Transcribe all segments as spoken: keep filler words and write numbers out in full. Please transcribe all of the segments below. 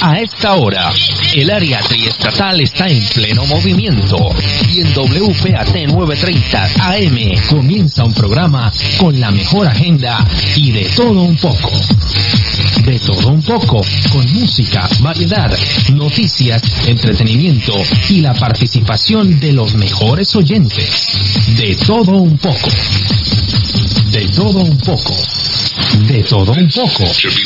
A esta hora, el área triestatal está en pleno movimiento y en W P A T novecientos treinta A M comienza un programa con la mejor agenda y de todo un poco. De todo un poco, con música, variedad, noticias, entretenimiento y la participación de los mejores oyentes. De todo un poco. De todo un poco. De todo un poco.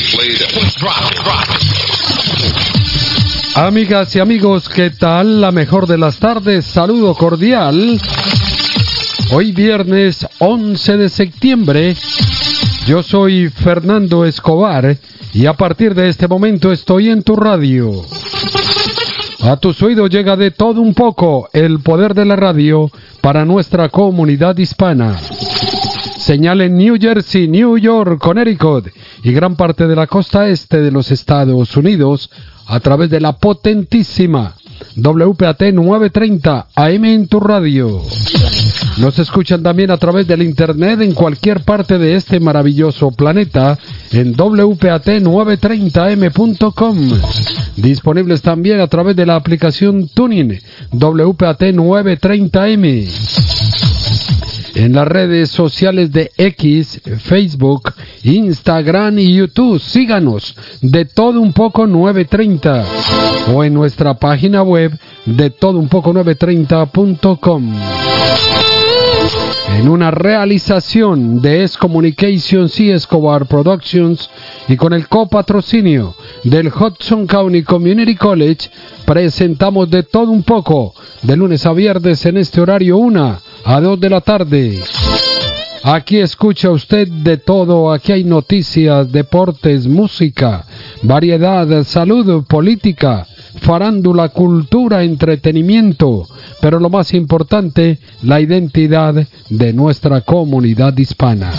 Amigas y amigos, ¿qué tal? La mejor de las tardes, saludo cordial. Hoy viernes once de septiembre, yo soy Fernando Escobar y a partir de este momento estoy en tu radio. A tus oídos llega de todo un poco el poder de la radio para nuestra comunidad hispana. Señal en New Jersey, New York, Connecticut y gran parte de la costa este de los Estados Unidos a través de la potentísima W P A T novecientos treinta A M en tu radio. Nos escuchan también a través del internet en cualquier parte de este maravilloso planeta en W P A T novecientos treinta A M punto com. Disponibles también a través de la aplicación Tuning W P A T novecientos treinta A M. En las redes sociales de X, Facebook, Instagram y YouTube, síganos de todo un poco novecientos treinta o en nuestra página web de todo un poco novecientos treinta punto com. En una realización de S Communications y Escobar Productions y con el copatrocinio del Hudson County Community College, presentamos de todo un poco de lunes a viernes en este horario una a dos de la tarde. Aquí escucha usted de todo, aquí hay noticias, deportes, música, variedad, salud, política, farándula, cultura, entretenimiento, pero lo más importante, la identidad de nuestra comunidad hispana.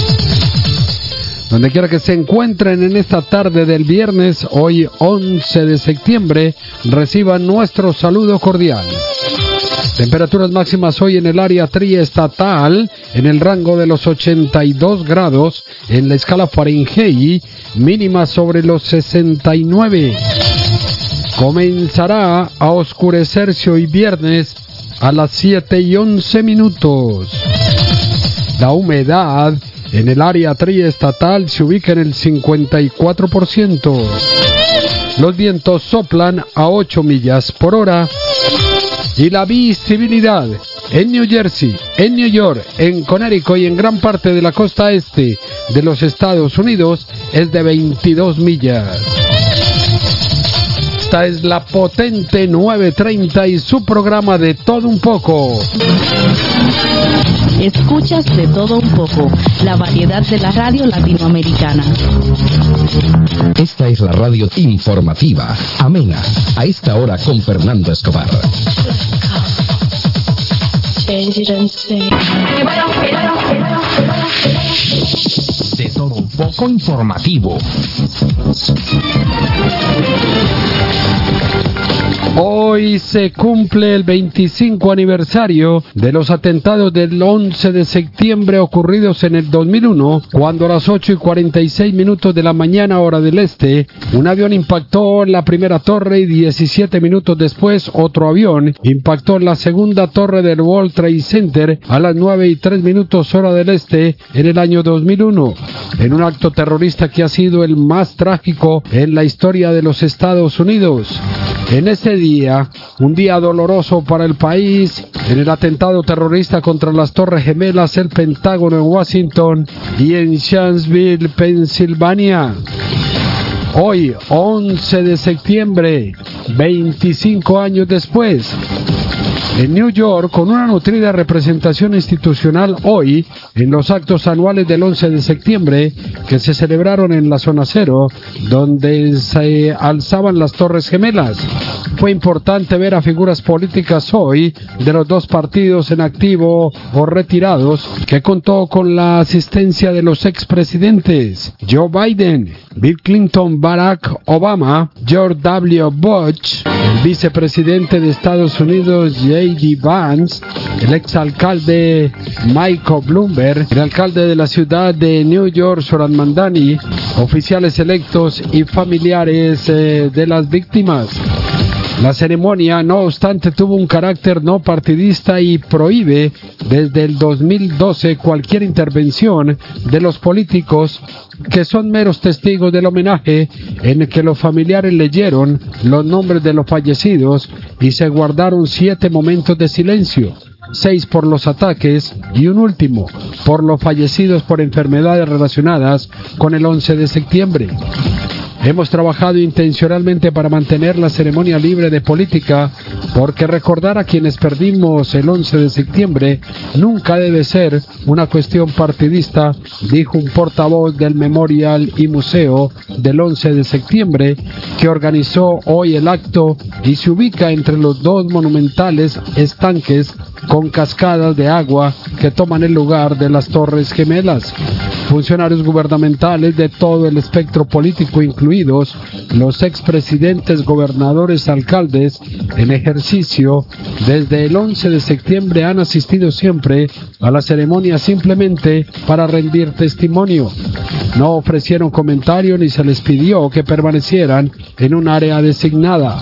Donde quiera que se encuentren en esta tarde del viernes, hoy once de septiembre, reciban nuestro saludo cordial. Temperaturas máximas hoy en el área triestatal en el rango de los ochenta y dos grados en la escala Fahrenheit, mínima sobre los sesenta y nueve. Comenzará a oscurecerse hoy viernes a las siete y once minutos. La humedad en el área triestatal se ubica en el cincuenta y cuatro por ciento. Los vientos soplan a ocho millas por hora. Y la visibilidad en New Jersey, en New York, en Connecticut y en gran parte de la costa este de los Estados Unidos es de veintidós millas. Esta es la potente novecientos treinta y su programa de todo un poco. Escuchas de todo un poco, la variedad de la radio latinoamericana. Esta es la radio informativa, amena, a esta hora con Fernando Escobar. De todo un poco informativo. Hoy se cumple el veinticinco aniversario de los atentados del once de septiembre ocurridos en el dos mil uno, cuando a las ocho y cuarenta y seis minutos de la mañana hora del este, un avión impactó en la primera torre y diecisiete minutos después otro avión impactó en la segunda torre del World Trade Center a las nueve y tres minutos hora del este en el año dos mil uno, en un acto terrorista que ha sido el más trágico en la historia de los Estados Unidos. En ese día, un día doloroso para el país, en el atentado terrorista contra las Torres Gemelas, el Pentágono en Washington y en Shanksville, Pensilvania. Hoy, once de septiembre, veinticinco años después, en New York, con una nutrida representación institucional hoy, en los actos anuales del once de septiembre, que se celebraron en la zona cero, donde se alzaban las Torres Gemelas. Fue importante ver a figuras políticas hoy, de los dos partidos en activo o retirados, que contó con la asistencia de los expresidentes Joe Biden, Bill Clinton, Barack Obama, George W. Bush, el vicepresidente de Estados Unidos, J D. Vance, el exalcalde Michael Bloomberg, el alcalde de la ciudad de New York, Zoran Mandani, oficiales electos y familiares eh, de las víctimas. La ceremonia, no obstante, tuvo un carácter no partidista y prohíbe desde el dos mil doce cualquier intervención de los políticos que son meros testigos del homenaje en el que los familiares leyeron los nombres de los fallecidos y se guardaron siete momentos de silencio. Seis por los ataques y un último por los fallecidos por enfermedades relacionadas con el once de septiembre. Hemos trabajado intencionalmente para mantener la ceremonia libre de política, porque recordar a quienes perdimos el once de septiembre nunca debe ser una cuestión partidista, dijo un portavoz del Memorial y Museo del once de septiembre, que organizó hoy el acto y se ubica entre los dos monumentales estanques con cascadas de agua que toman el lugar de las Torres Gemelas. Funcionarios gubernamentales de todo el espectro político, incluidos los expresidentes, gobernadores, alcaldes en ejercicio desde el once de septiembre, han asistido siempre a la ceremonia simplemente para rendir testimonio. No ofrecieron comentario ni se les pidió que permanecieran en un área designada.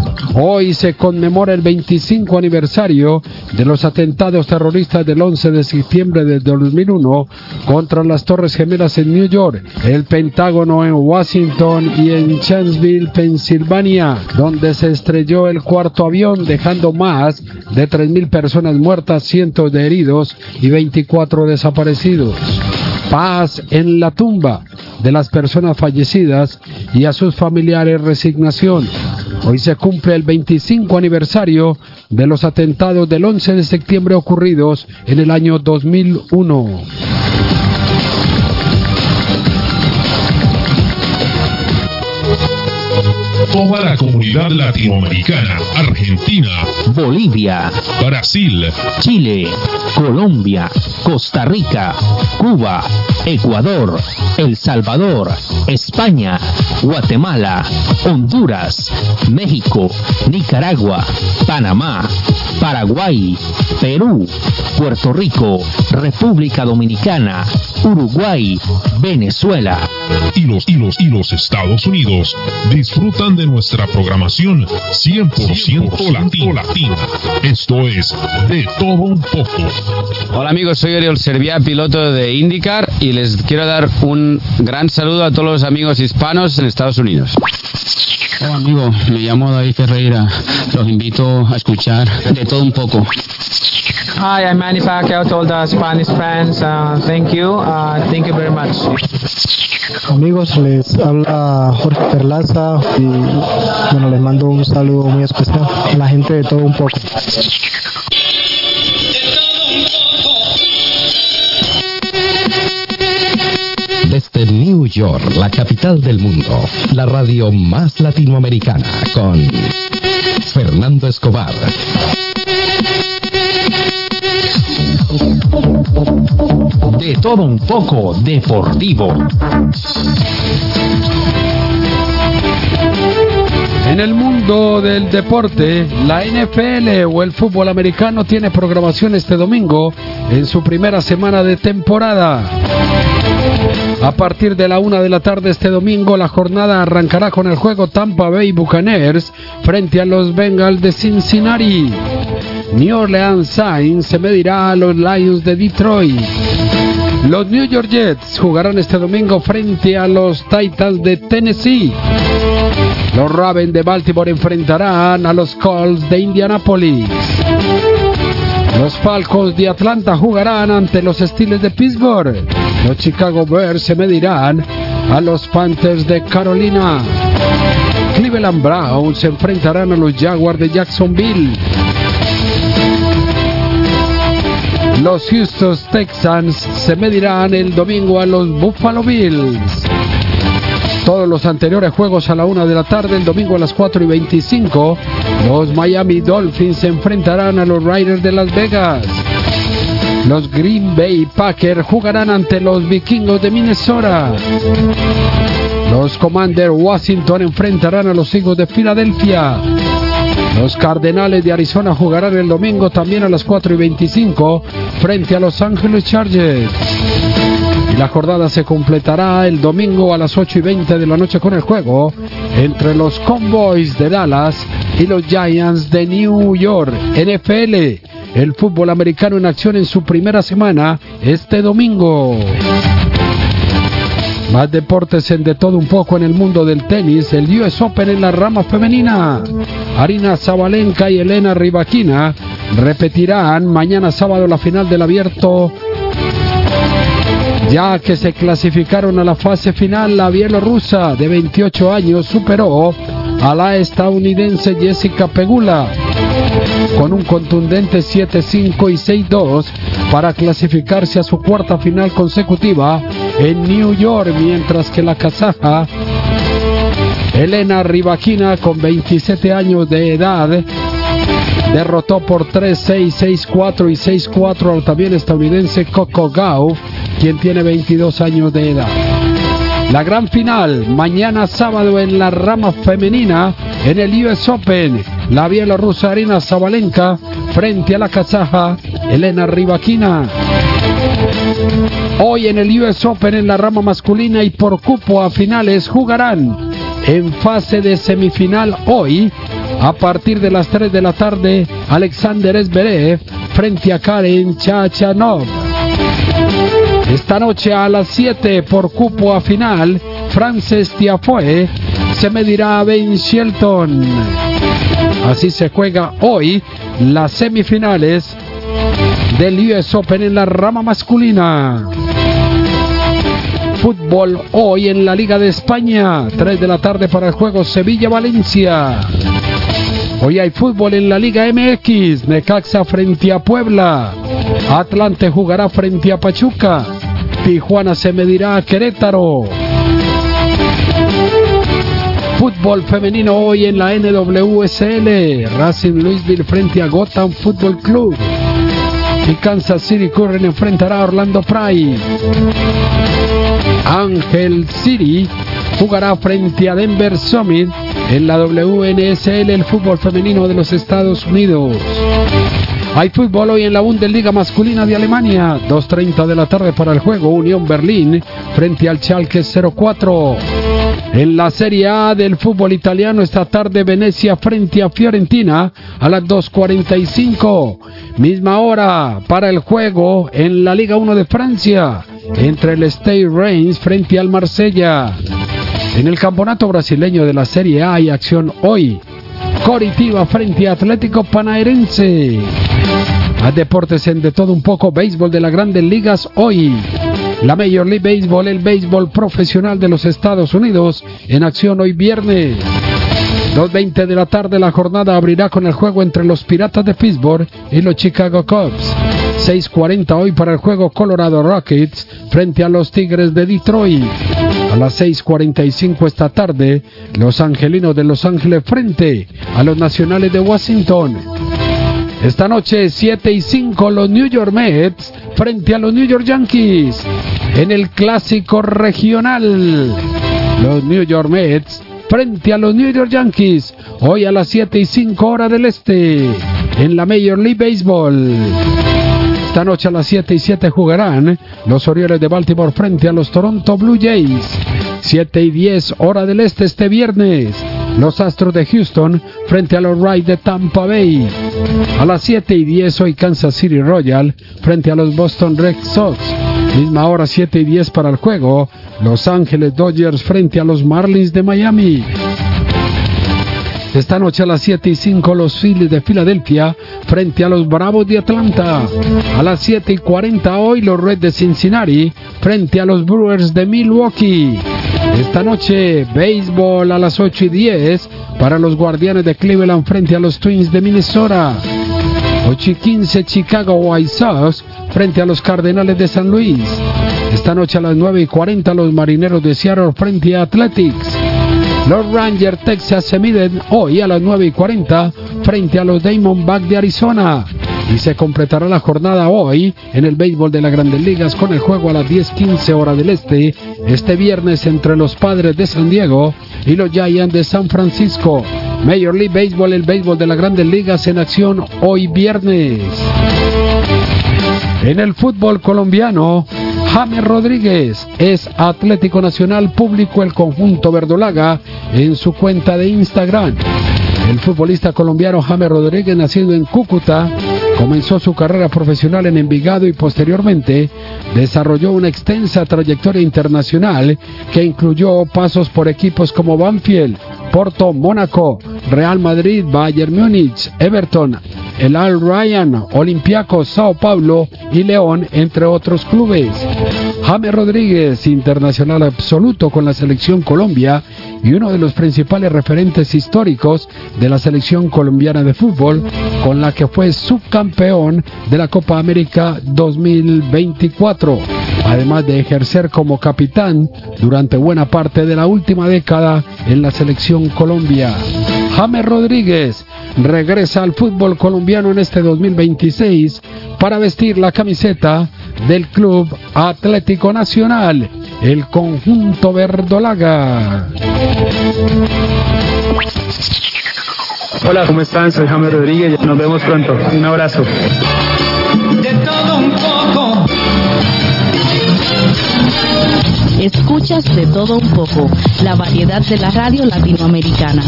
Hoy se conmemora el veinticinco aniversario de los atentados terroristas del once de septiembre de dos mil uno contra las Torres Gemelas en New York, el Pentágono en Washington y en Chancellorsville, Pensilvania, donde se estrelló el cuarto avión, dejando más de tres mil personas muertas, cientos de heridos y veinticuatro desaparecidos. Paz en la tumba de las personas fallecidas y a sus familiares resignación. Hoy se cumple el veinticinco aniversario de los atentados del once de septiembre ocurridos en el año dos mil uno. Toda la comunidad latinoamericana, Argentina, Bolivia, Brasil, Chile, Colombia, Costa Rica, Cuba, Ecuador, El Salvador, España, Guatemala, Honduras, México, Nicaragua, Panamá, Paraguay, Perú, Puerto Rico, República Dominicana, Uruguay, Venezuela y los, y los, y los Estados Unidos disfrutan de nuestra programación cien por ciento latina. Esto es De Todo Un Poco. Hola amigos, soy Oriol Serviá, piloto de IndyCar, y les quiero dar un gran saludo a todos los amigos hispanos en Estados Unidos. Hola amigo, me llamo David Ferreira, los invito a escuchar De Todo Un Poco. Hi, I'm Manny Pacquiao to all the Spanish fans. Uh, thank you. Uh, thank you very much. Amigos, les habla Jorge Perlaza y bueno, les mando un saludo muy especial a la gente de Todo Un Poco. Desde New York, la capital del mundo, la radio más latinoamericana, con Fernando Escobar. De Todo Un Poco Deportivo. En el mundo del deporte, la N F L o el fútbol americano tiene programación este domingo en su primera semana de temporada. A partir de la una de la tarde este domingo, la jornada arrancará con el juego Tampa Bay Buccaneers frente a los Bengals de Cincinnati. New Orleans Saints se medirá a los Lions de Detroit. Los New York Jets jugarán este domingo frente a los Titans de Tennessee. Los Ravens de Baltimore enfrentarán a los Colts de Indianapolis. Los Falcons de Atlanta jugarán ante los Steelers de Pittsburgh. Los Chicago Bears se medirán a los Panthers de Carolina. Cleveland Browns se enfrentarán a los Jaguars de Jacksonville. Los Houston Texans se medirán el domingo a los Buffalo Bills. Todos los anteriores juegos a la una de la tarde, el domingo a las cuatro y veinticinco, los Miami Dolphins se enfrentarán a los Raiders de Las Vegas. Los Green Bay Packers jugarán ante los Vikingos de Minnesota. Los Commanders Washington enfrentarán a los Eagles de Filadelfia. Los Cardenales de Arizona jugarán el domingo también a las cuatro y veinticinco frente a Los Ángeles Chargers. Y la jornada se completará el domingo a las ocho y veinte de la noche con el juego entre los Cowboys de Dallas y los Giants de New York. N F L, el fútbol americano en acción en su primera semana este domingo. Más deportes en de todo un poco en el mundo del tenis. El U S Open en la rama femenina. Aryna Sabalenka y Elena Rybakina repetirán mañana sábado la final del Abierto, ya que se clasificaron a la fase final. La bielorrusa de veintiocho años superó a la estadounidense Jessica Pegula con un contundente siete cinco y seis dos para clasificarse a su cuarta final consecutiva en New York, mientras que la kazaja Elena Rybakina, con veintisiete años de edad, derrotó por tres seis, seis cuatro y seis cuatro al también estadounidense Coco Gauff, quien tiene veintidós años de edad. La gran final, mañana sábado en la rama femenina, en el U S Open, la bielorrusa Aryna Sabalenka frente a la kazaja Elena Rybakina. Hoy en el U S Open en la rama masculina y por cupo a finales jugarán en fase de semifinal hoy, a partir de las tres de la tarde, Alexander Zverev frente a Karen Khachanov. Esta noche a las siete por cupo a final, Frances Tiafoe se medirá a Ben Shelton. Así se juega hoy las semifinales del U S Open en la rama masculina. Fútbol hoy en la Liga de España, tres de la tarde para el juego Sevilla-Valencia. Hoy hay fútbol en la Liga M X, Necaxa frente a Puebla, Atlante jugará frente a Pachuca, Tijuana se medirá a Querétaro. Fútbol femenino hoy en la N W S L, Racing Louisville frente a Gotham Football Club y Kansas City Current enfrentará a Orlando Pride. Angel City jugará frente a Denver Summit en la W N S L, el fútbol femenino de los Estados Unidos. Hay fútbol hoy en la Bundesliga masculina de Alemania, dos treinta de la tarde para el juego Unión Berlín frente al Schalke cero cuatro. En la Serie A del fútbol italiano esta tarde, Venecia frente a Fiorentina a las dos cuarenta y cinco. Misma hora para el juego en la Liga uno de Francia entre el Stade Reims frente al Marsella. En el campeonato brasileño de la Serie A hay acción hoy. Coritiba frente a Atlético Paranaense. A deportes en de todo un poco, béisbol de las Grandes Ligas hoy. La Major League Baseball, el béisbol profesional de los Estados Unidos, en acción hoy viernes. dos veinte de la tarde la jornada abrirá con el juego entre los Piratas de Pittsburgh y los Chicago Cubs. seis cuarenta hoy para el juego Colorado Rockets frente a los Tigres de Detroit. A las seis cuarenta y cinco esta tarde, los Angelinos de Los Ángeles frente a los Nacionales de Washington. Esta noche, siete y cinco, los New York Mets frente a los New York Yankees en el Clásico Regional. Los New York Mets frente a los New York Yankees, hoy a las siete y cinco hora del este, en la Major League Baseball. Esta noche a las siete y siete jugarán los Orioles de Baltimore frente a los Toronto Blue Jays. siete y diez hora del este este viernes, los Astros de Houston frente a los Rays de Tampa Bay. A las siete y diez hoy Kansas City Royal frente a los Boston Red Sox. Misma hora, siete y diez para el juego, Los Ángeles Dodgers frente a los Marlins de Miami. Esta noche a las siete y cinco los Phillies de Filadelfia frente a los Bravos de Atlanta. A las siete y cuarenta hoy los Reds de Cincinnati frente a los Brewers de Milwaukee. Esta noche béisbol a las ocho y diez para los Guardianes de Cleveland frente a los Twins de Minnesota. ocho y quince Chicago White Sox frente a los Cardenales de San Luis. Esta noche a las nueve y cuarenta los Marineros de Seattle frente a Athletics. Los Rangers Texas se miden hoy a las nueve y cuarenta frente a los Diamondbacks de Arizona. Y se completará la jornada hoy en el béisbol de las Grandes Ligas con el juego a las diez quince hora del este, este viernes entre los Padres de San Diego y los Giants de San Francisco. Major League Baseball, el béisbol de las Grandes Ligas en acción hoy viernes. En el fútbol colombiano, James Rodríguez es Atlético Nacional, publicó el conjunto verdolaga en su cuenta de Instagram. El futbolista colombiano James Rodríguez, nacido en Cúcuta, comenzó su carrera profesional en Envigado y posteriormente desarrolló una extensa trayectoria internacional que incluyó pasos por equipos como Banfield, Porto, Mónaco, Real Madrid, Bayern Múnich, Everton, el Al Ryan, Olympiacos, Sao Paulo y León, entre otros clubes. James Rodríguez, internacional absoluto con la selección Colombia y uno de los principales referentes históricos de la selección colombiana de fútbol, con la que fue subcampeón de la Copa América dos mil veinticuatro, además de ejercer como capitán durante buena parte de la última década en la selección Colombia. James Rodríguez regresa al fútbol colombiano en este dos mil veintiséis para vestir la camiseta del Club Atlético Nacional, el conjunto verdolaga. Hola, ¿cómo están? Soy James Rodríguez, nos vemos pronto, un abrazo. De todo un poco. Escuchas De Todo Un Poco, la variedad de la radio latinoamericana.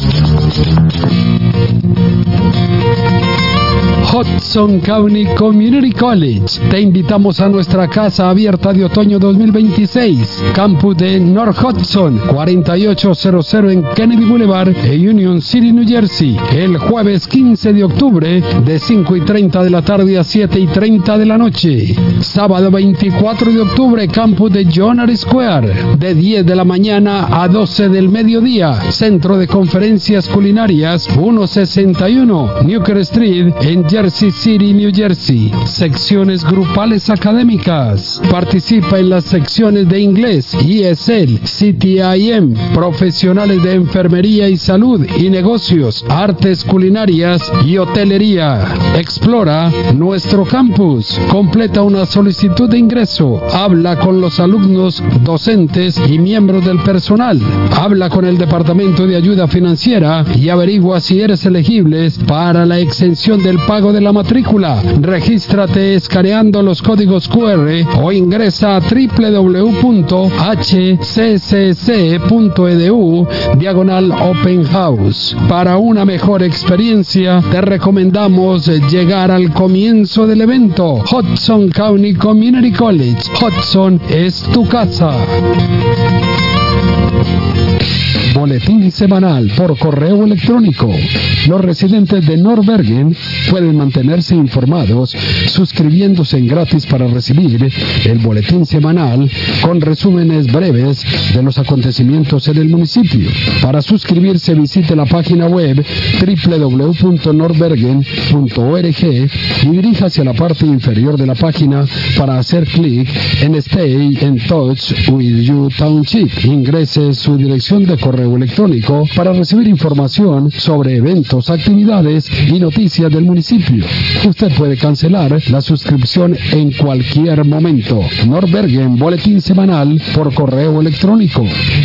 Hudson County Community College. Te invitamos a nuestra casa abierta de otoño dos mil veintiséis. Campus de North Hudson, cuarenta y ocho cero cero en Kennedy Boulevard, en Union City, New Jersey. El jueves quince de octubre, de cinco y treinta de la tarde a siete y treinta de la noche. Sábado veinticuatro de octubre, campus de John R. Square, de diez de la mañana a doce del mediodía. Centro de Conferencias Culinarias, ciento sesenta y uno Newker Street, en Jersey City, New Jersey. Secciones grupales académicas. Participa en las secciones de inglés, E S L, C T I M, profesionales de enfermería y salud y negocios, artes culinarias y hotelería. Explora nuestro campus. Completa una solicitud de ingreso. Habla con los alumnos, docentes y miembros del personal. Habla con el Departamento de Ayuda Financiera y averigua si eres elegible para la exención del pago de la matrícula. Regístrate escaneando los códigos Q R o ingresa a doble u doble u doble u punto h c c c punto e d u diagonal open house. Para una mejor experiencia, te recomendamos llegar al comienzo del evento. Hudson County Community College. Hudson es tu casa. Boletín semanal por correo electrónico. Los residentes de North Bergen pueden mantenerse informados suscribiéndose en gratis para recibir el boletín semanal con resúmenes breves de los acontecimientos en el municipio. Para suscribirse, visite la página web doble u doble u doble u punto north bergen punto org y dirija hacia la parte inferior de la página para hacer clic en Stay in Touch with You Township. Ingrese su dirección de correo electrónico para recibir información sobre eventos, actividades y noticias del municipio. Usted puede cancelar la suscripción en cualquier momento. North Bergen, boletín semanal por correo electrónico.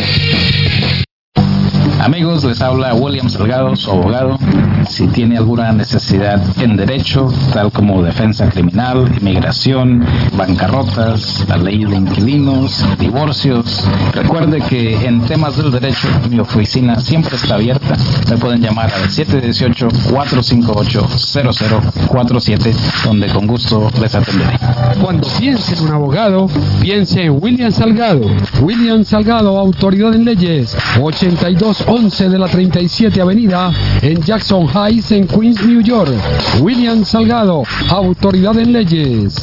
Amigos, les habla William Salgado, su abogado. Si tiene alguna necesidad en derecho, tal como defensa criminal, inmigración, bancarrotas, la ley de inquilinos, divorcios, recuerde que en temas del derecho mi oficina siempre está abierta. Me pueden llamar al siete uno ocho, cuatro cinco ocho, cero cero cuatro siete, donde con gusto les atenderé. Cuando piense en un abogado, piense en William Salgado. William Salgado, autoridad en leyes, ochenta y dos once de la treinta y siete Avenida en Jackson Heights, en Queens, New York. William Salgado, autoridad en leyes.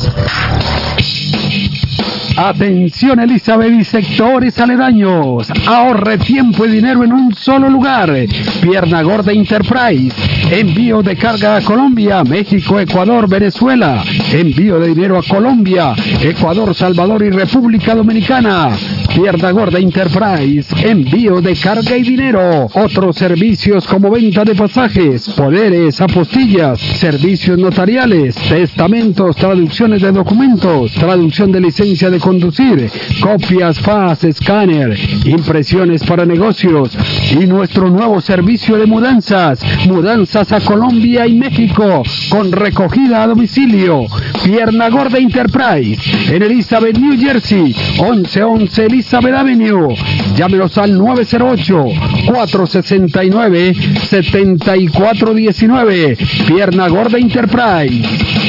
Atención Elizabeth y sectores aledaños. Ahorre tiempo y dinero en un solo lugar. Pierna Gorda Enterprise. Envío de carga a Colombia, México, Ecuador, Venezuela. Envío de dinero a Colombia, Ecuador, Salvador y República Dominicana. Pierna Gorda Enterprise. Envío de carga y dinero. Otros servicios como venta de pasajes, poderes, apostillas, servicios notariales, testamentos, traducciones de documentos, traducción de licencia de conducir conducir, copias F A S, escáner, impresiones para negocios y nuestro nuevo servicio de mudanzas, mudanzas a Colombia y México con recogida a domicilio. Pierna Gorda Enterprise en Elizabeth, New Jersey, once once Elizabeth Avenue. Llámenos al nueve cero ocho, cuatro seis nueve, siete cuatro uno nueve. Pierna Gorda Enterprise.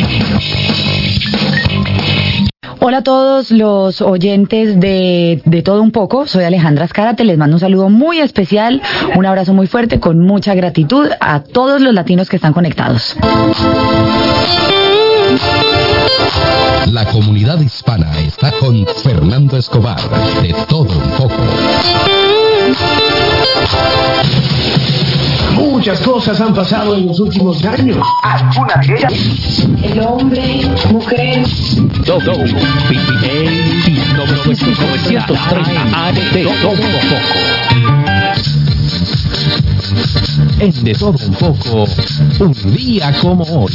Hola a todos los oyentes de, de Todo Un Poco, soy Alejandra Azcárate, les mando un saludo muy especial, un abrazo muy fuerte, con mucha gratitud a todos los latinos que están conectados. La comunidad hispana está con Fernando Escobar, de Todo Un Poco. Muchas cosas han pasado en los últimos años. Algunas de ellas. El hombre, mujer. Todo novecientos treinta A de Todo Un Poco. En De Todo Un Poco, un día como hoy.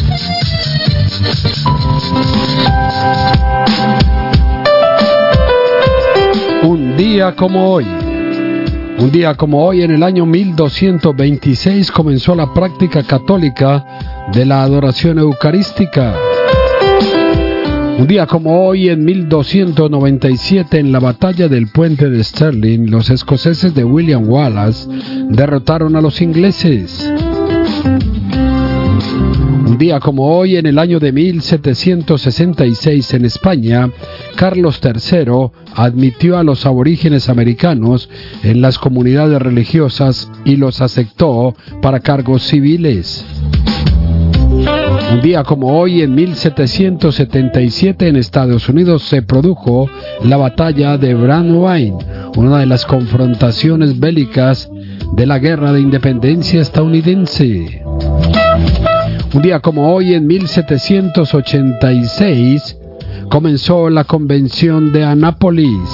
Un día como hoy. Un día como hoy, en el año mil doscientos veintiséis, comenzó la práctica católica de la adoración eucarística. Un día como hoy, en mil doscientos noventa y siete, en la batalla del puente de Stirling, los escoceses de William Wallace derrotaron a los ingleses. Un día como hoy, en el año de mil setecientos sesenta y seis, en España, Carlos tercero admitió a los aborígenes americanos en las comunidades religiosas y los aceptó para cargos civiles. Un día como hoy, en mil setecientos setenta y siete, en Estados Unidos se produjo la batalla de Brandywine, una de las confrontaciones bélicas de la Guerra de Independencia estadounidense. Un día como hoy, en mil setecientos ochenta y seis, comenzó la Convención de Annapolis.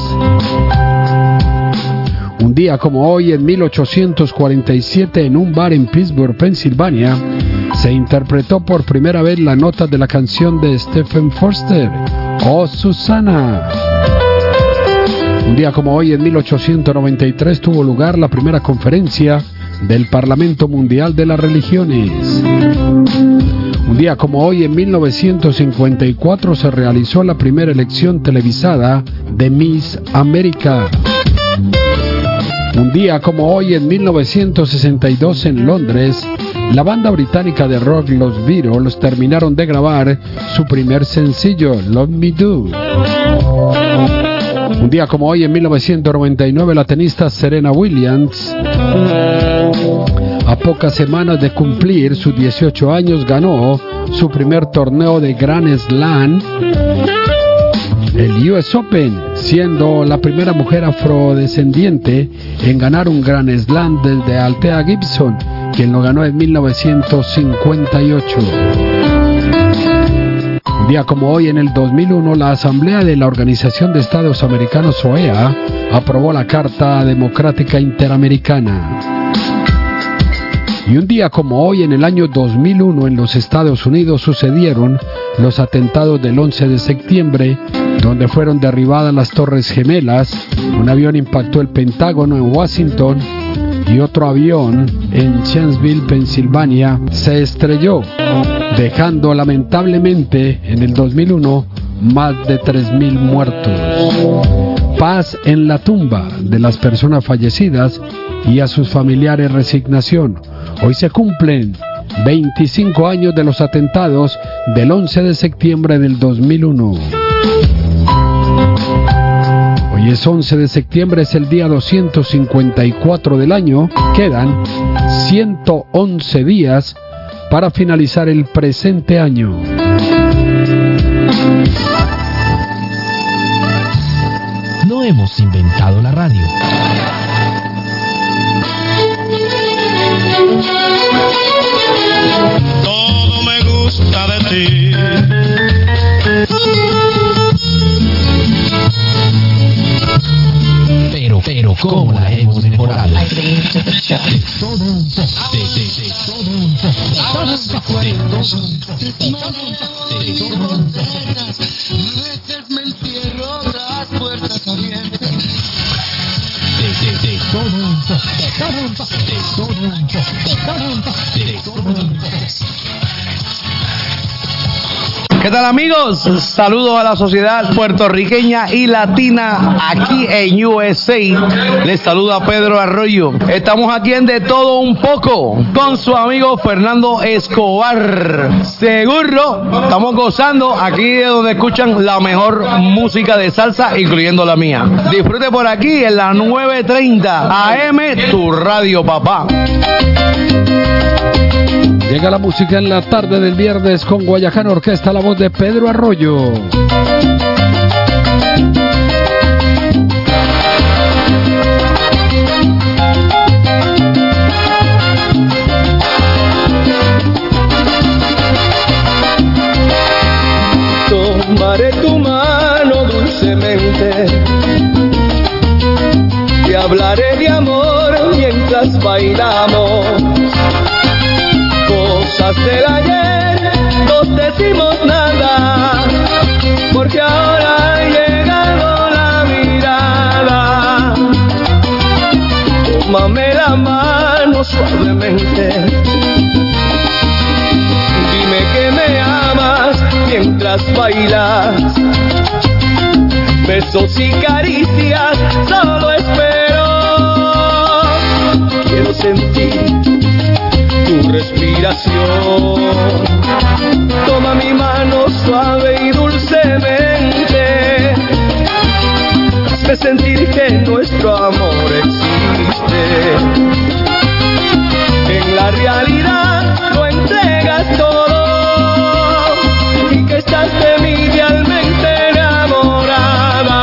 Un día como hoy, en mil ochocientos cuarenta y siete, en un bar en Pittsburgh, Pensilvania, se interpretó por primera vez la nota de la canción de Stephen Foster, Oh Susana. Un día como hoy, en mil ochocientos noventa y tres, tuvo lugar la primera conferencia del Parlamento Mundial de las Religiones. Un día como hoy, en mil novecientos cincuenta y cuatro, se realizó la primera elección televisada de Miss América. Un día como hoy, en mil novecientos sesenta y dos, en Londres, la banda británica de rock Los Beatles terminaron de grabar su primer sencillo, Love Me Do. Un día como hoy, en mil novecientos noventa y nueve, la tenista Serena Williams, a pocas semanas de cumplir sus dieciocho años, ganó su primer torneo de Grand Slam, el U S Open, siendo la primera mujer afrodescendiente en ganar un Grand Slam desde Althea Gibson, quien lo ganó en mil novecientos cincuenta y ocho. Un día como hoy, en el dos mil uno, la Asamblea de la Organización de Estados Americanos, O E A, aprobó la Carta Democrática Interamericana. Y un día como hoy, en el año dos mil uno, en los Estados Unidos sucedieron los atentados del once de septiembre, donde fueron derribadas las Torres Gemelas. Un avión impactó el Pentágono en Washington y otro avión en Chancellorsville, Pensilvania, se estrelló, dejando lamentablemente en el dos mil uno más de tres mil muertos. Paz en la tumba de las personas fallecidas y a sus familiares resignación. Hoy se cumplen veinticinco años de los atentados del once de septiembre del dos mil uno. Hoy es once de septiembre, es el día doscientos cincuenta y cuatro del año. Quedan ciento once días para finalizar el presente año. No hemos inventado la radio. Todo me gusta de ti. Pero, pero, ¿cómo la hemos mejorado? De todo un poco. De, de, de todo un poco. De todo un poco. De todo un poco. De todo un poco. A veces me encierro puertas abiertas. De, de, de todo un poco, de todo un poco, de todo un poco, de todo un poco, de todo un poco. ¿Qué tal, amigos? Saludos a la sociedad puertorriqueña y latina aquí en U S A. Les saluda Pedro Arroyo. Estamos aquí en De Todo Un Poco con su amigo Fernando Escobar. Seguro, estamos gozando aquí de donde escuchan la mejor música de salsa, incluyendo la mía. Disfrute por aquí en la nueve treinta A M, tu radio, papá. Llega la música en la tarde del viernes con Guayacán Orquesta, la voz de Pedro Arroyo. Tomaré tu mano dulcemente y hablaré de amor mientras bailamos. Cosas del ayer no decimos nada, porque ahora ha llegado la mirada. Tómame la mano suavemente, dime que me amas mientras bailas. Besos y caricias solo espero, quiero sentir tu respiración. Toma mi mano suave y dulcemente, hazme sentir que nuestro amor existe. En la realidad lo entregas todo y que estás de mí realmente enamorada.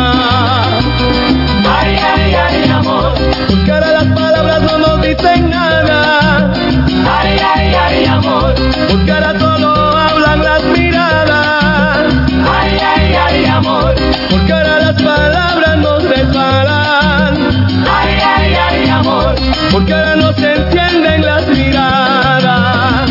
Ay, ay, ay, amor, porque ahora las palabras no nos dicen nada. Ay, ay, ay, amor, porque ahora solo hablan las miradas. Ay, ay, ay, amor, porque ahora las palabras nos resbalan. Ay, ay, ay, amor, porque ahora no se entienden las miradas.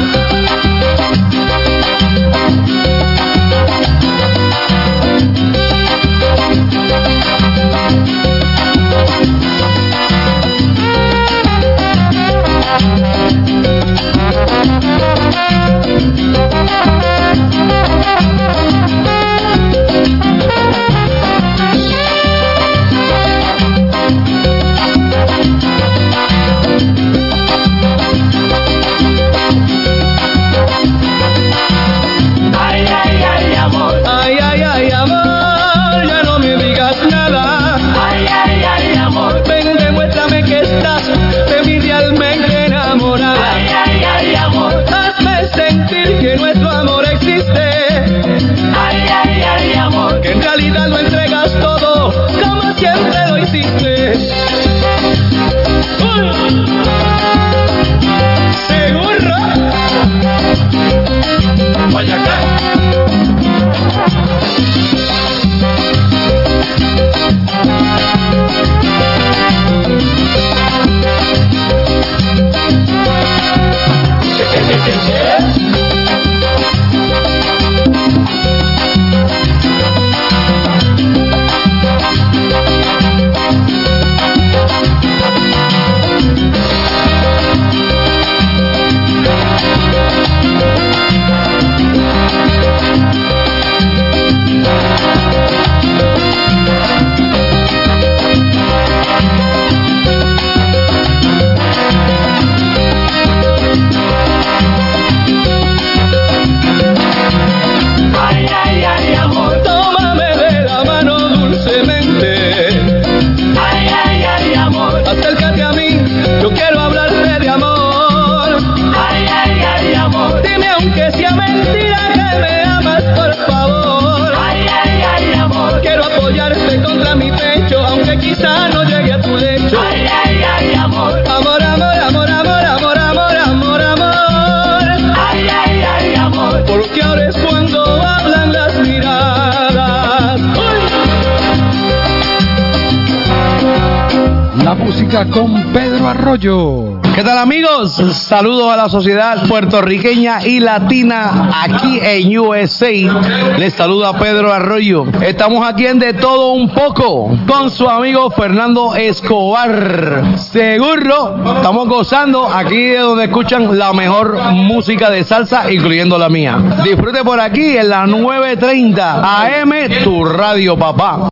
música con Pedro Arroyo. ¿Qué tal, amigos? Saludos a la sociedad puertorriqueña y latina aquí en U S A. Les saluda Pedro Arroyo. Estamos aquí en De Todo Un Poco con su amigo Fernando Escobar. Seguro, estamos gozando aquí de donde escuchan la mejor música de salsa, incluyendo la mía. Disfrute por aquí en la nueve treinta A M, tu radio, papá.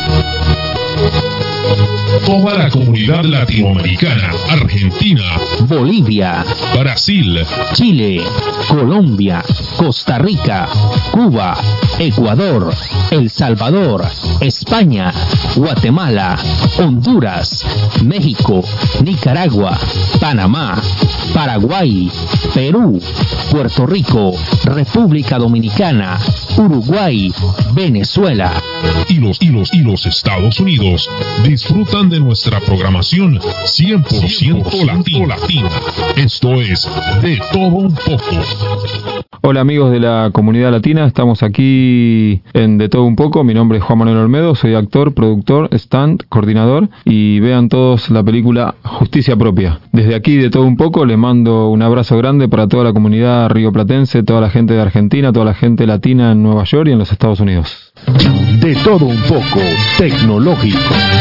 Toda la comunidad latinoamericana, Argentina, Bolivia, Brasil, Chile, Colombia, Costa Rica, Cuba, Ecuador, El Salvador, España, Guatemala, Honduras, México, Nicaragua, Panamá, Paraguay, Perú, Puerto Rico, República Dominicana, Uruguay, Venezuela y los, y los, y los Estados Unidos disfrutan de nuestra programación cien por ciento latina. Esto es De Todo Un Poco. Hola amigos de la comunidad latina, estamos aquí en De Todo Un Poco. Mi nombre es Juan Manuel Olmedo, soy actor, productor, stand, coordinador, y vean todos la película Justicia Propia. Desde aquí De Todo Un Poco les mando un abrazo grande para toda la comunidad rioplatense, toda la gente de Argentina, toda la gente latina en Nueva York y en los Estados Unidos. De Todo Un Poco Tecnológico.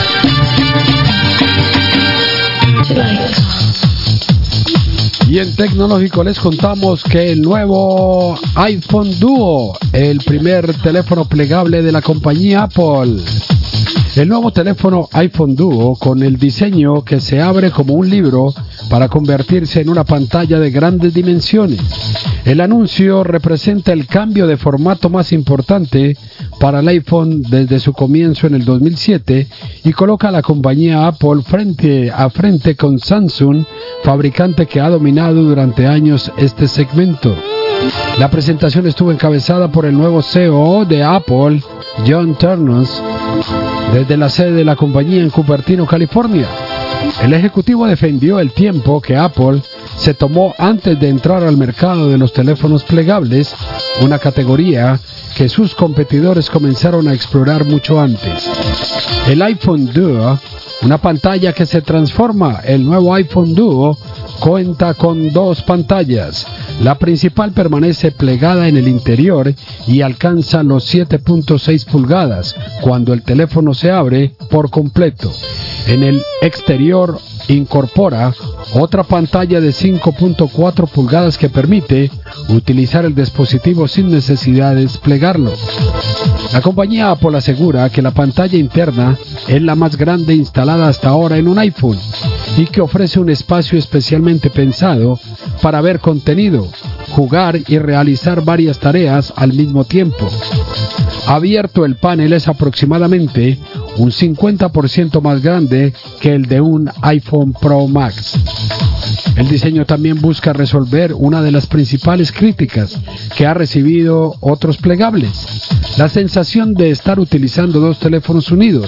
Y en Tecnológico les contamos que el nuevo iPhone Duo, el primer teléfono plegable de la compañía Apple. El nuevo teléfono iPhone Duo, con el diseño que se abre como un libro para convertirse en una pantalla de grandes dimensiones. El anuncio representa el cambio de formato más importante para el iPhone desde su comienzo en el dos mil siete y coloca a la compañía Apple frente a frente con Samsung, fabricante que ha dominado durante años este segmento. La presentación estuvo encabezada por el nuevo C E O de Apple, John Ternus, desde la sede de la compañía en Cupertino, California. El ejecutivo defendió el tiempo que Apple se tomó antes de entrar al mercado de los teléfonos plegables, una categoría que sus competidores comenzaron a explorar mucho antes. El iPhone Duo, una pantalla que se transforma. El nuevo iPhone Duo cuenta con dos pantallas. La principal permanece plegada en el interior y alcanza los siete punto seis pulgadas cuando el teléfono se abre por completo. En el exterior incorpora otra pantalla de cinco punto cuatro pulgadas que permite utilizar el dispositivo sin necesidad de desplegarlo. La compañía Apple asegura que la pantalla interna es la más grande instalada hasta ahora en un iPhone y que ofrece un espacio especialmente pensado para ver contenido, jugar y realizar varias tareas al mismo tiempo. Abierto, el panel es aproximadamente un cincuenta por ciento más grande que el de un iPhone Pro Max. El diseño también busca resolver una de las principales críticas que ha recibido otros plegables: la sensación de estar utilizando dos teléfonos unidos.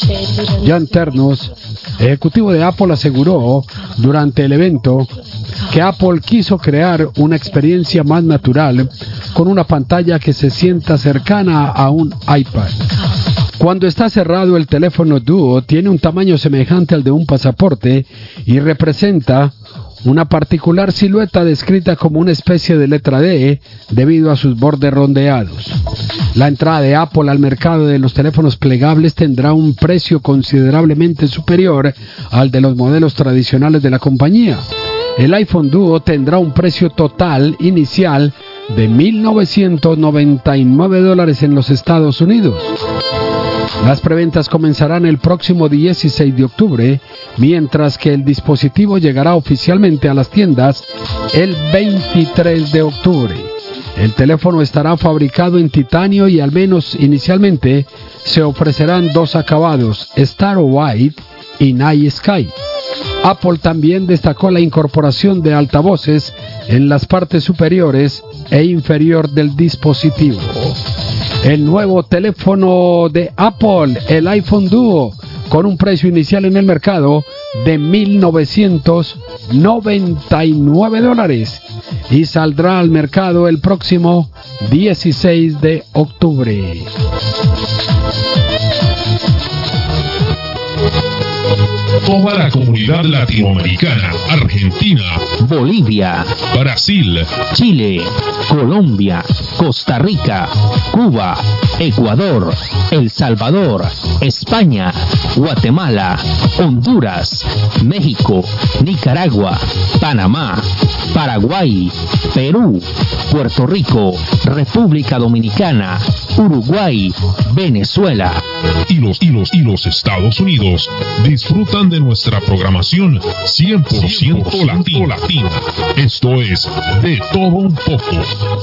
Jan Ternus, ejecutivo de Apple, aseguró durante el evento que Apple quiso crear una experiencia más natural con una pantalla que se sienta cercana a un iPad. Cuando está cerrado, el teléfono Duo tiene un tamaño semejante al de un pasaporte y representa una particular silueta descrita como una especie de letra D debido a sus bordes rondeados. La entrada de Apple al mercado de los teléfonos plegables tendrá un precio considerablemente superior al de los modelos tradicionales de la compañía. El iPhone Duo tendrá un precio total inicial de mil novecientos noventa y nueve dólares en los Estados Unidos. Las preventas comenzarán el próximo dieciséis de octubre, mientras que el dispositivo llegará oficialmente a las tiendas el veintitrés de octubre. El teléfono estará fabricado en titanio y al menos inicialmente se ofrecerán dos acabados, Star White y Night Sky. Apple también destacó la incorporación de altavoces en las partes superiores e inferior del dispositivo. El nuevo teléfono de Apple, el iPhone Duo, con un precio inicial en el mercado de mil novecientos noventa y nueve dólares y saldrá al mercado el próximo dieciséis de octubre. toda la comunidad latinoamericana, Argentina, Bolivia, Brasil, Chile, Colombia, Costa Rica, Cuba, Ecuador, El Salvador, España, Guatemala, Honduras, México, Nicaragua, Panamá, Paraguay, Perú, Puerto Rico, República Dominicana, Uruguay, Venezuela y los, y los, y los Estados Unidos disfrutan de nuestra programación cien por ciento latina. latina. Esto es De Todo Un Poco.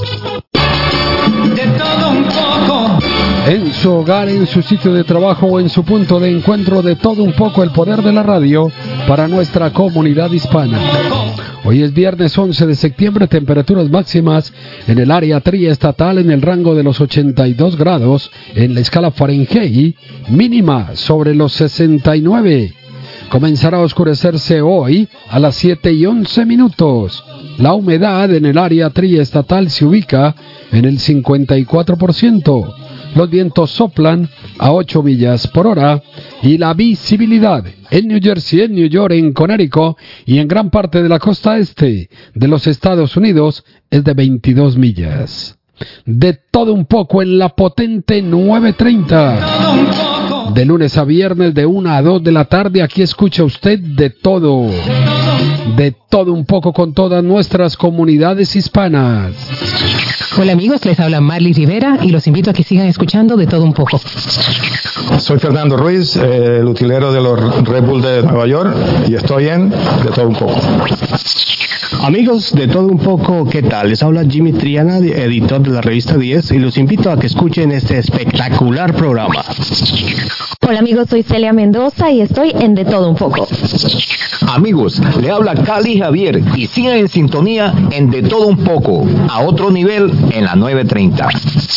De todo un poco. En su hogar, en su sitio de trabajo o en su punto de encuentro, de todo un poco el poder de la radio para nuestra comunidad hispana. Hoy es viernes once de septiembre, temperaturas máximas en el área triestatal en el rango de los ochenta y dos grados en la escala Fahrenheit, mínima sobre los sesenta y nueve. Comenzará a oscurecerse hoy a las siete y once minutos. La humedad en el área triestatal se ubica en el cincuenta y cuatro por ciento. Los vientos soplan a ocho millas por hora y la visibilidad en New Jersey, en New York, en Connecticut y en gran parte de la costa este de los Estados Unidos es de veintidós millas. De todo un poco en la potente nueve treinta. De lunes a viernes de una a dos de la tarde, aquí escucha usted de todo. De todo un poco con todas nuestras comunidades hispanas. Hola amigos, les habla Marley Rivera y los invito a que sigan escuchando De Todo Un Poco. Soy Fernando Ruiz, eh, el utilero de los Red Bull de Nueva York y estoy en De Todo Un Poco. Amigos de Todo Un Poco, ¿qué tal? Les habla Jimmy Triana, editor de la revista diez, y los invito a que escuchen este espectacular programa. Hola amigos, soy Celia Mendoza y estoy en De Todo Un Poco. Amigos, le habla Cali Javier y sigan en sintonía en De Todo Un Poco, a otro nivel en la nueve treinta.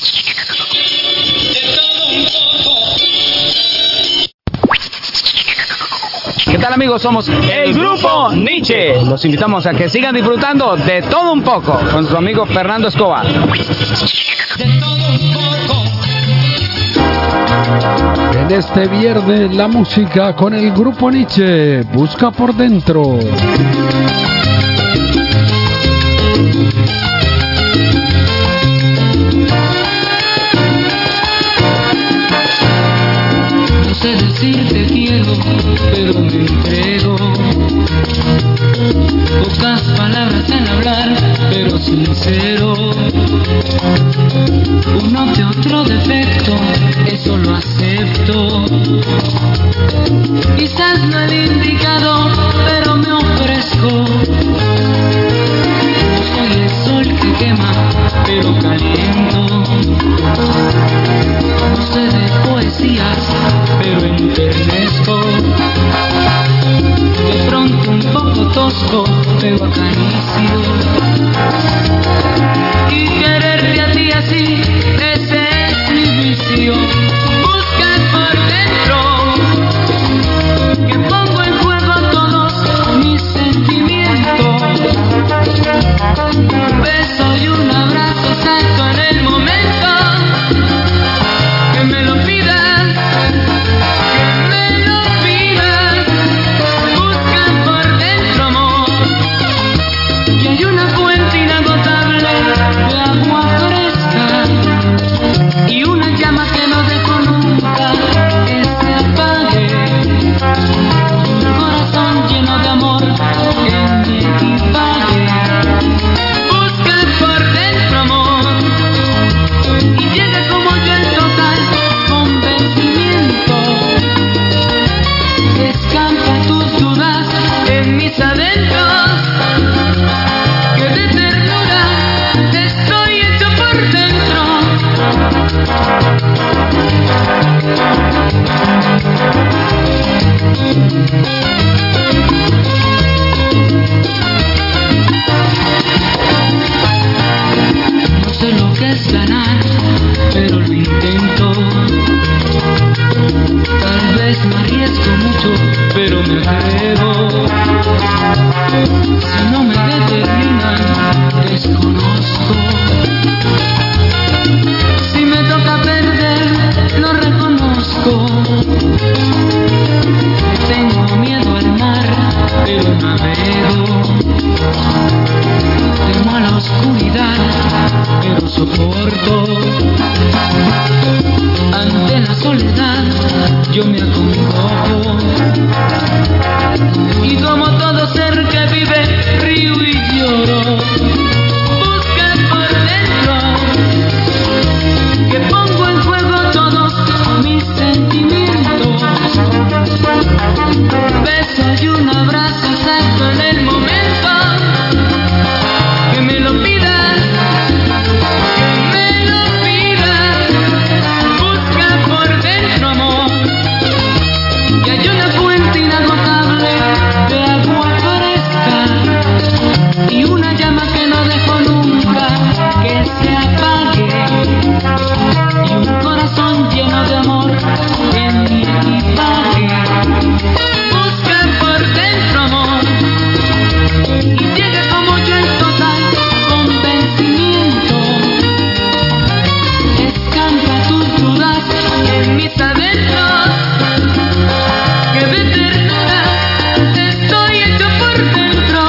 ¿Qué tal amigos? Somos el Grupo Nietzsche. Los invitamos a que sigan disfrutando de Todo Un Poco con su amigo Fernando Escobar. En este viernes la música con el Grupo Nietzsche. Busca por dentro. No sé decir te quiero, pero me entrego. Pocas palabras en hablar, pero sincero. Uno que otro defecto, eso lo acepto. Quizás no el indicado, pero me ofrezco. No soy el sol que quema, pero caliento. No sé de poesías, pero enternezco. De pronto un poco tosco, pero acaricio. Y quererte a ti así, ese es mi vicio. Buscas por dentro, que pongo en juego todos mis sentimientos. Un beso y un abrazo exacto en el momento que me lo pidas, que me lo pidas. Buscan por dentro amor y hay una fuente inagotable todo ser que vive, río y lloro. Busca por dentro, que pongo en juego todos mis sentimientos. Beso y un abrazo exacto en el momento que me lo pidas, que me lo pidas. Busca por dentro, amor, que hay una fuente inagotable de agua fresca y una llama que no dejo nunca que se apague, y un corazón lleno de amor en mi equipaje. Busca por dentro, amor, y llega como yo en total convencimiento. Descansa tus dudas en mis adentros, que de ternura estoy hecho por dentro.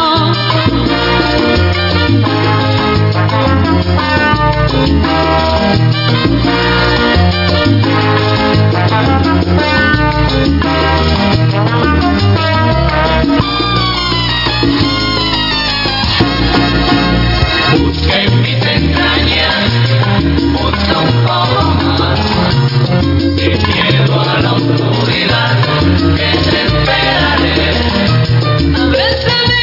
Busca en mis entrañas, busca un poco más, sin miedo a la oscuridad, que te esperaré. Abrázame,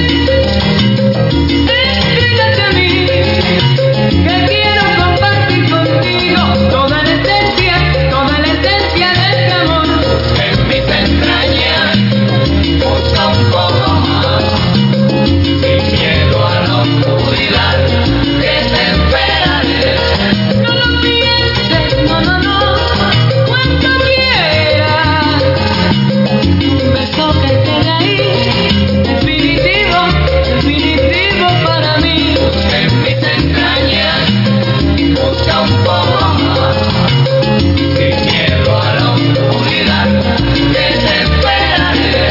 entrégate a mí, que quiero compartir contigo toda la esencia, toda la esencia de este amor. En mis entrañas, busca un poco más, sin miedo a la oscuridad, que te esperaré. No lo pienses, no, no, no, cuando quieras. Un beso que quede ahí, definitivo, definitivo para mí. En mis entrañas, busca un poco más, sin miedo a la oscuridad, que te esperaré.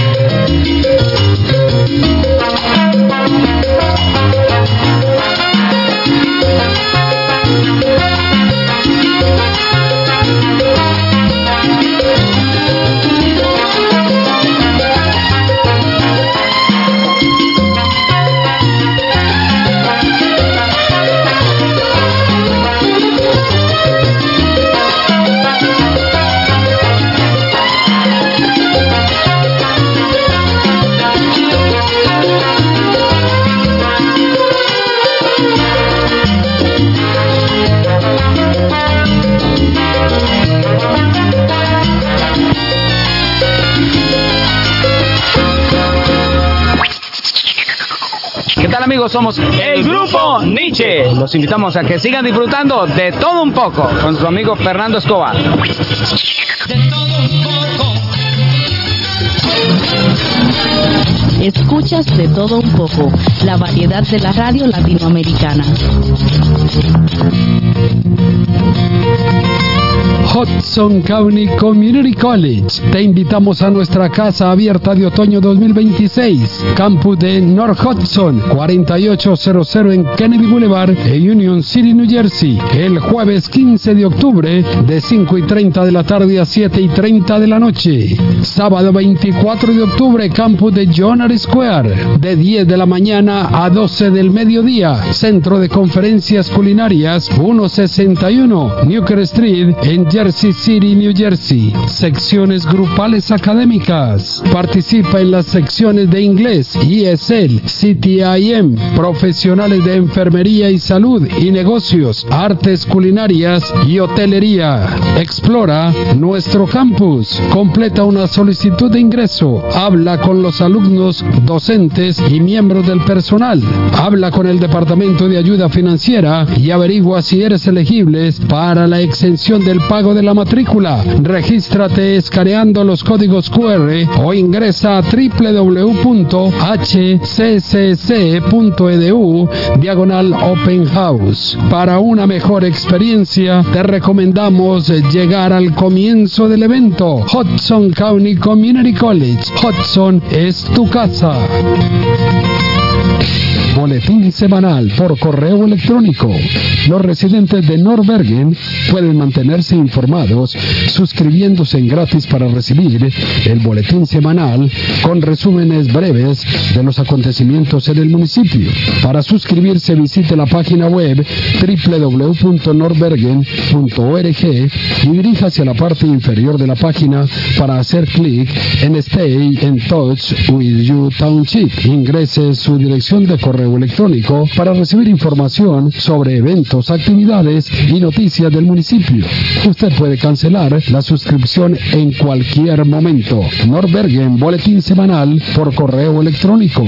¿Qué tal, amigos? Somos el Grupo Nietzsche. Los invitamos a que sigan disfrutando de todo un poco con su amigo Fernando Escobar. Escuchas de todo un poco, la variedad de la radio latinoamericana. Hudson County Community College. Te invitamos a nuestra casa abierta de otoño dos mil veintiséis, campus de North Hudson, cuarenta y ocho cero cero en Kennedy Boulevard, en Union City, New Jersey, el jueves quince de octubre de cinco y treinta de la tarde a siete y treinta de la noche. Sábado veinticuatro de octubre, campus de John R. Square, de diez de la mañana a doce del mediodía, Centro de Conferencias Culinarias, ciento sesenta y uno Newker Street, en Jersey City, New Jersey. Secciones grupales académicas. Participa en las secciones de inglés, E S L, C T I M, profesionales de enfermería y salud y negocios, artes culinarias y hotelería. Explora nuestro campus. Completa una solicitud de ingreso. Habla con los alumnos, docentes y miembros del personal. Habla con el Departamento de Ayuda Financiera y averigua si eres elegible para la exención del pago de la matrícula. Regístrate escaneando los códigos Q R o ingresa a doble u doble u doble u punto h c c c punto e d u diagonal Open House. Para una mejor experiencia, te recomendamos llegar al comienzo del evento. Hudson County Community College. Hudson es tu casa. Boletín semanal por correo electrónico. Los residentes de Nordbergen pueden mantenerse informados suscribiéndose en gratis para recibir el boletín semanal con resúmenes breves de los acontecimientos en el municipio. Para suscribirse, visite la página web doble u doble u doble u punto nordbergen punto org y diríjase a la parte inferior de la página para hacer clic en Stay in Touch with You Township. Ingrese su dirección de correo electrónico para recibir información sobre eventos, actividades y noticias del municipio. Usted puede cancelar la suscripción en cualquier momento. Nordbergen, boletín semanal por correo electrónico.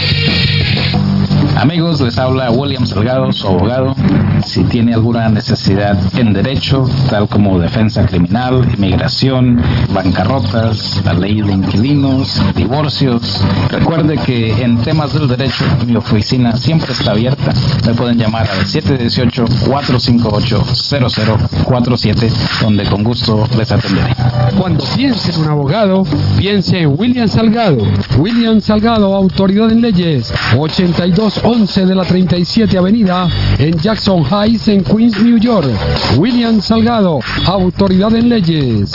Amigos, les habla William Salgado, su abogado. Si tiene alguna necesidad en derecho, tal como defensa criminal, inmigración, bancarrotas, la ley de inquilinos, divorcios, recuerde que en temas del derecho mi oficina siempre está abierta. Me pueden llamar al siete uno ocho, cuatro cinco ocho, cero cero cuatro siete, donde con gusto les atenderé. Cuando piense en un abogado, piense en William Salgado. William Salgado, autoridad en leyes, ochenta y dos once de la treinta y siete Avenida en Jackson Heights, en Queens, New York. William Salgado, autoridad en leyes.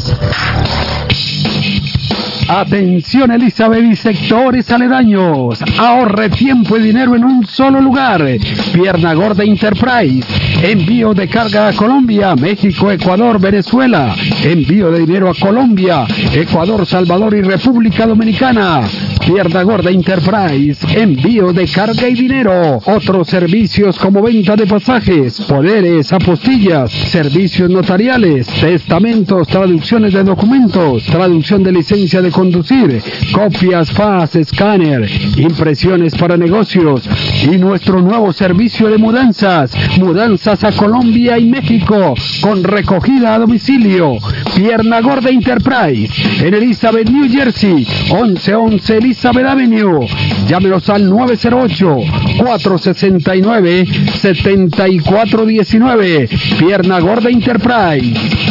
Atención Elizabeth y sectores aledaños, ahorre tiempo y dinero en un solo lugar. Pierna Gorda Enterprise, envío de carga a Colombia, México, Ecuador, Venezuela, envío de dinero a Colombia, Ecuador, Salvador y República Dominicana. Pierna Gorda Enterprise, envío de carga y dinero. Otros servicios como venta de pasajes, poderes, apostillas, servicios notariales, testamentos, traducciones de documentos, traducción de licencia de conducir, copias, fax, escáner, impresiones para negocios y nuestro nuevo servicio de mudanzas, mudanzas a Colombia y México con recogida a domicilio. Pierna Gorda Enterprise en Elizabeth, New Jersey, once once Elizabeth Avenue. Llámenos al nueve cero ocho, cuatro seis nueve, siete cuatro uno nueve. Pierna Gorda Enterprise.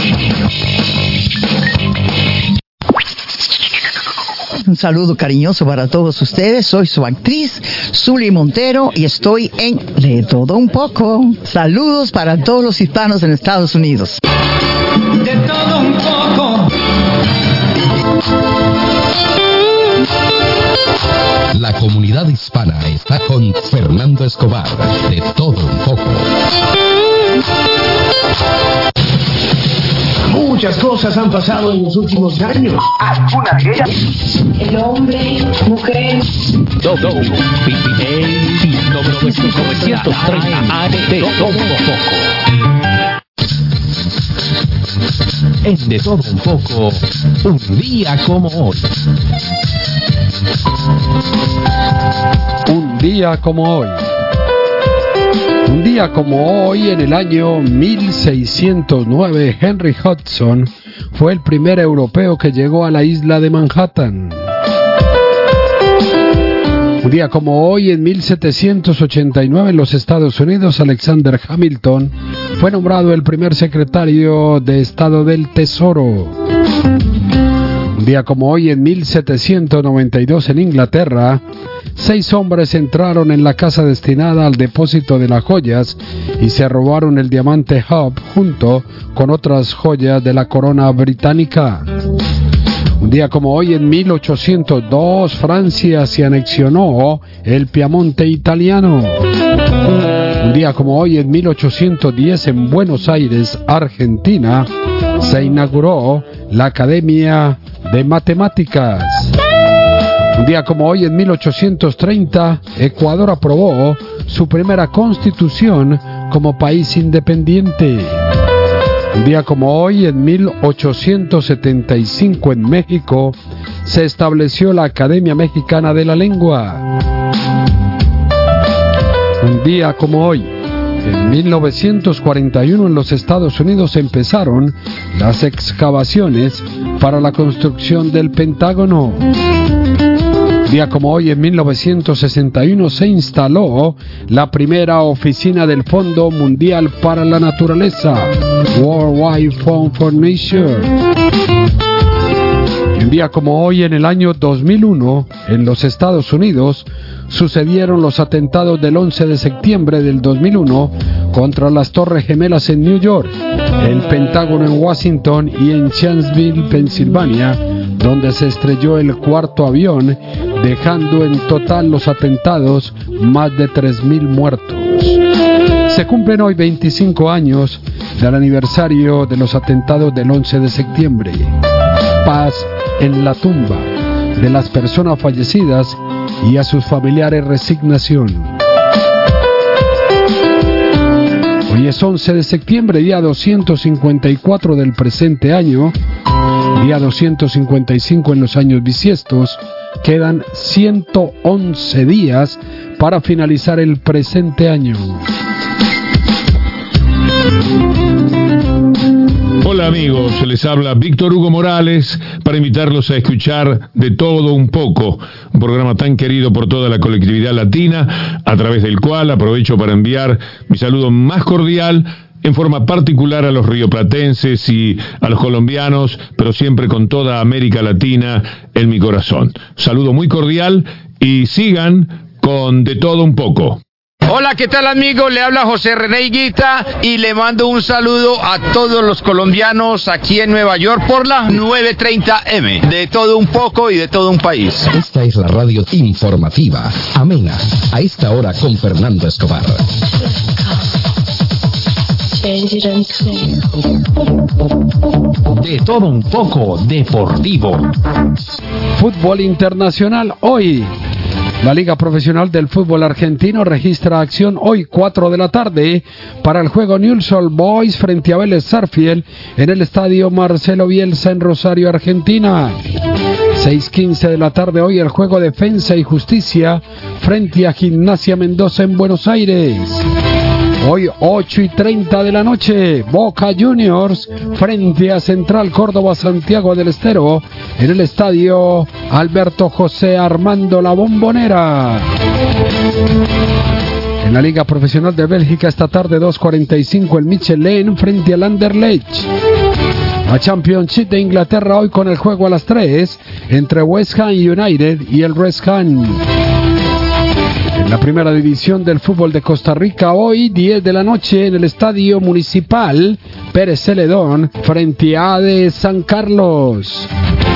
Un saludo cariñoso para todos ustedes. Soy su actriz, Zuli Montero, y estoy en De Todo Un Poco. Saludos para todos los hispanos en Estados Unidos. De todo un poco. La comunidad hispana está con Fernando Escobar. De Todo Un Poco. Muchas cosas han pasado en los últimos años. ¿Alguna de ellas? El hombre, mujer. Todo novecientos treinta A D. De Todo Un Poco. En De Todo Un Poco, un día como hoy. Un día como hoy. Un día como hoy, en el año mil seiscientos nueve, Henry Hudson fue el primer europeo que llegó a la isla de Manhattan. Un día como hoy, en mil setecientos ochenta y nueve, en los Estados Unidos, Alexander Hamilton fue nombrado el primer secretario de Estado del Tesoro. Un día como hoy, en mil setecientos noventa y dos, en Inglaterra, seis hombres entraron en la casa destinada al depósito de las joyas y se robaron el diamante Hub junto con otras joyas de la corona británica. Un día como hoy, en mil ochocientos dos, Francia se anexionó el Piamonte italiano. Un día como hoy, en mil ochocientos diez, en Buenos Aires, Argentina, se inauguró la Academia de Matemáticas. Un día como hoy, en mil ochocientos treinta, Ecuador aprobó su primera constitución como país independiente. Un día como hoy, en mil ochocientos setenta y cinco, en México, se estableció la Academia Mexicana de la Lengua. Un día como hoy, en mil novecientos cuarenta y uno, en los Estados Unidos empezaron las excavaciones para la construcción del Pentágono. Un día como hoy, en mil novecientos sesenta y uno, se instaló la primera oficina del Fondo Mundial para la Naturaleza, World Wide Fund for Nature. Y En día como hoy, en el año dos mil uno, en los Estados Unidos, sucedieron los atentados del once de septiembre del dos mil uno contra las Torres Gemelas en New York, el Pentágono en Washington y en Chancellorsville, Pensilvania, donde se estrelló el cuarto avión, dejando en total los atentados más de tres mil muertos. Se cumplen hoy veinticinco años del aniversario de los atentados del once de septiembre. Paz en la tumba de las personas fallecidas y a sus familiares resignación. Hoy es once de septiembre, día doscientos cincuenta y cuatro del presente año, día doscientos cincuenta y cinco en los años bisiestos. Quedan ciento once días para finalizar el presente año. Hola amigos, les habla Víctor Hugo Morales para invitarlos a escuchar De Todo Un Poco, un programa tan querido por toda la colectividad latina, a través del cual aprovecho para enviar mi saludo más cordial en forma particular a los rioplatenses y a los colombianos, pero siempre con toda América Latina en mi corazón. Saludo muy cordial y sigan con De Todo Un Poco. Hola, ¿qué tal amigos? Le habla José René Higuita y le mando un saludo a todos los colombianos aquí en Nueva York por la nueve treinta eme, de todo un poco y de todo un país. Esta es la radio informativa, amena, a esta hora con Fernando Escobar. De todo un poco deportivo. Fútbol internacional hoy. La Liga Profesional del Fútbol Argentino registra acción hoy cuatro de la tarde para el juego Newell's Old Boys frente a Vélez Sarsfield en el estadio Marcelo Bielsa en Rosario, Argentina. seis quince de la tarde hoy el juego Defensa y Justicia frente a Gimnasia Mendoza en Buenos Aires. Hoy ocho y treinta de la noche, Boca Juniors frente a Central Córdoba Santiago del Estero en el estadio Alberto José Armando La Bombonera. En la Liga Profesional de Bélgica esta tarde dos cuarenta y cinco el Michelin frente al Anderlecht. La Championship de Inglaterra hoy con el juego a las tres entre West Ham United y el West Ham. En la primera división del fútbol de Costa Rica, hoy diez de la noche en el Estadio Municipal Pérez Celedón frente a A D San Carlos.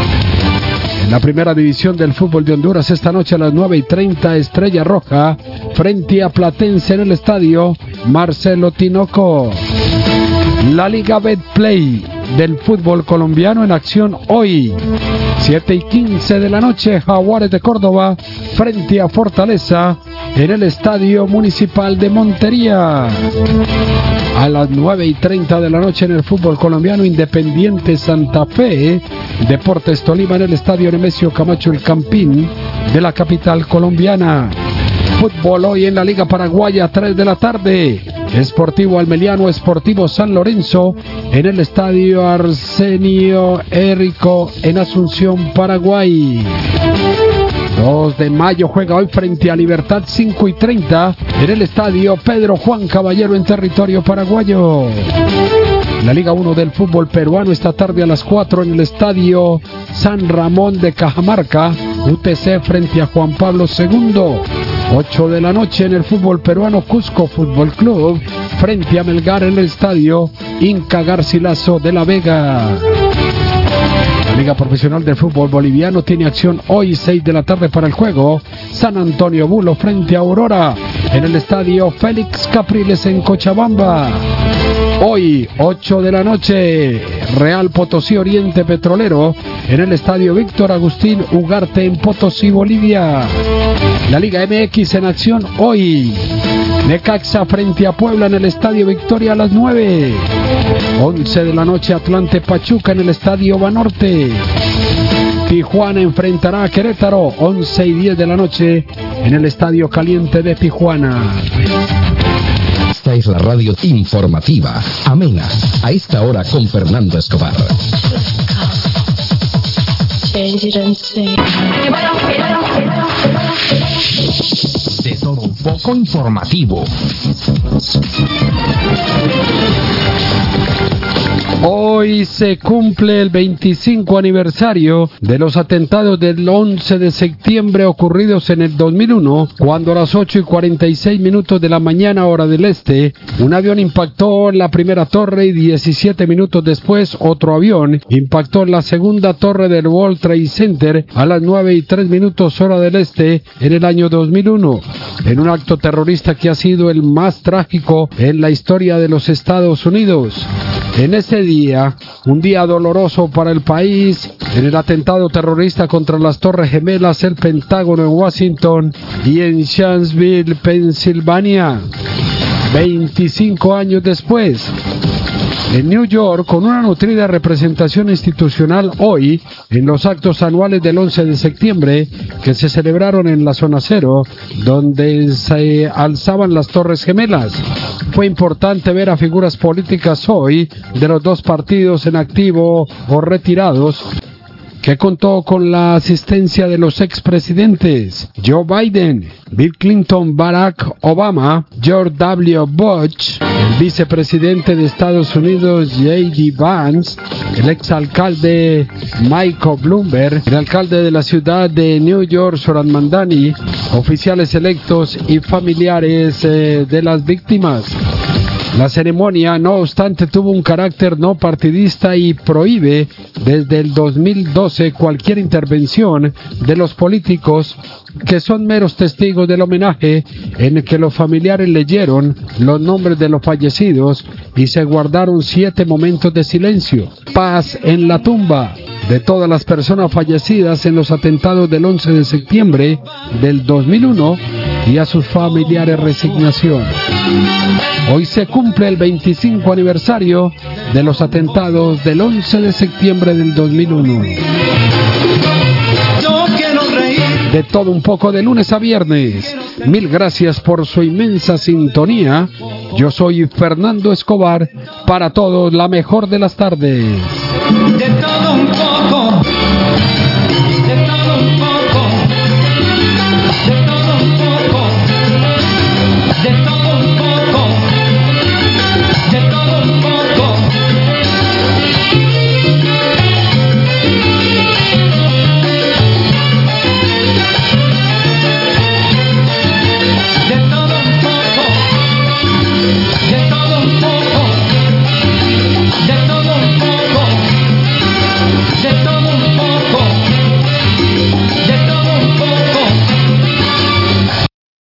En la primera división del fútbol de Honduras esta noche a las nueve y treinta Estrella Roja frente a Platense en el Estadio Marcelo Tinoco. La Liga Betplay del fútbol colombiano en acción hoy, siete y quince de la noche, Jaguares de Córdoba frente a Fortaleza en el Estadio Municipal de Montería. A las nueve y treinta de la noche en el fútbol colombiano, Independiente Santa Fe, Deportes Tolima en el Estadio Nemesio Camacho El Campín de la capital colombiana. Fútbol hoy en la Liga Paraguaya, tres de la tarde. Esportivo Almeliano, Esportivo San Lorenzo en el Estadio Arsenio Érico en Asunción, Paraguay. dos de mayo juega hoy frente a Libertad, cinco y treinta en el Estadio Pedro Juan Caballero en territorio paraguayo. La Liga uno del fútbol peruano esta tarde a las cuatro en el Estadio San Ramón de Cajamarca, U T C frente a Juan Pablo segundo. ocho de la noche en el fútbol peruano, Cusco Fútbol Club frente a Melgar en el Estadio Inca Garcilaso de la Vega. La Liga Profesional del Fútbol Boliviano tiene acción hoy seis de la tarde para el juego San Antonio Bulo frente a Aurora en el Estadio Félix Capriles en Cochabamba. Hoy, ocho de la noche, Real Potosí Oriente Petrolero en el Estadio Víctor Agustín Ugarte en Potosí, Bolivia. La Liga M X en acción hoy. Necaxa frente a Puebla en el Estadio Victoria a las nueve. once de la noche, Atlante Pachuca en el Estadio Banorte. Tijuana enfrentará a Querétaro, once y diez de la noche en el Estadio Caliente de Tijuana. Esta es la radio informativa, amena, a esta hora con Fernando Escobar. De todo un poco informativo. Hoy se cumple el veinticinco aniversario de los atentados del once de septiembre ocurridos en el dos mil uno, cuando a las ocho y cuarenta y seis minutos de la mañana hora del este, un avión impactó en la primera torre y diecisiete minutos después otro avión impactó en la segunda torre del World Trade Center a las nueve y tres minutos hora del este en el año dos mil uno, en un acto terrorista que ha sido el más trágico en la historia de los Estados Unidos. En ese día, un día doloroso para el país, en el atentado terrorista contra las Torres Gemelas, el Pentágono en Washington y en Shanksville, Pensilvania, veinticinco años después. En New York, con una nutrida representación institucional hoy, en los actos anuales del once de septiembre, que se celebraron en la zona cero, donde se alzaban las Torres Gemelas. Fue importante ver a figuras políticas hoy, de los dos partidos en activo o retirados, que contó con la asistencia de los expresidentes Joe Biden, Bill Clinton, Barack Obama, George W. Bush, el vicepresidente de Estados Unidos J D Vance, el exalcalde Michael Bloomberg, el alcalde de la ciudad de New York Zoran Mandani, oficiales electos y familiares eh, de las víctimas. La ceremonia, no obstante, tuvo un carácter no partidista y prohíbe desde el dos mil doce cualquier intervención de los políticos, que son meros testigos del homenaje en el que los familiares leyeron los nombres de los fallecidos y se guardaron siete momentos de silencio. Paz en la tumba de todas las personas fallecidas en los atentados del once de septiembre del dos mil uno y a sus familiares resignación. Hoy se cumple el veinticinco aniversario de los atentados del once de septiembre del dos mil uno. De todo un poco, de lunes a viernes. Mil gracias por su inmensa sintonía. Yo soy Fernando Escobar. Para todos, la mejor de las tardes. De todo un poco.